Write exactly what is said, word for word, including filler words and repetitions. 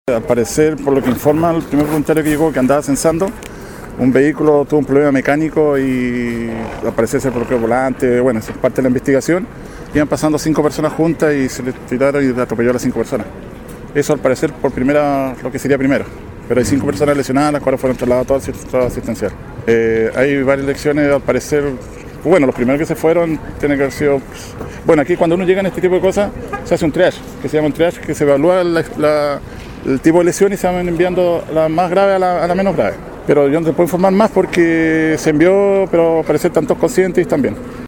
Al parecer, por lo que informa el primer voluntario que llegó, que andaba censando, un vehículo tuvo un problema mecánico y al parecer se bloqueó el volante. Bueno, eso es parte de la investigación. Iban pasando cinco personas juntas y se les tiraron y atropelló a las cinco personas. Eso al parecer por primera, lo que sería primero. Pero hay cinco personas lesionadas, las cuales fueron trasladadas a todo el centro asistencial. Eh, hay varias lecciones, al parecer, bueno, los primeros que se fueron tienen que haber sido... Pues, bueno, aquí cuando uno llega en este tipo de cosas, se hace un triage, que se llama un triage, que se evalúa la, la, el tipo de lesión y se van enviando la más grave a la, a la menos grave. Pero yo no te puedo informar más porque se envió, pero al parecer están todos conscientes y están bien.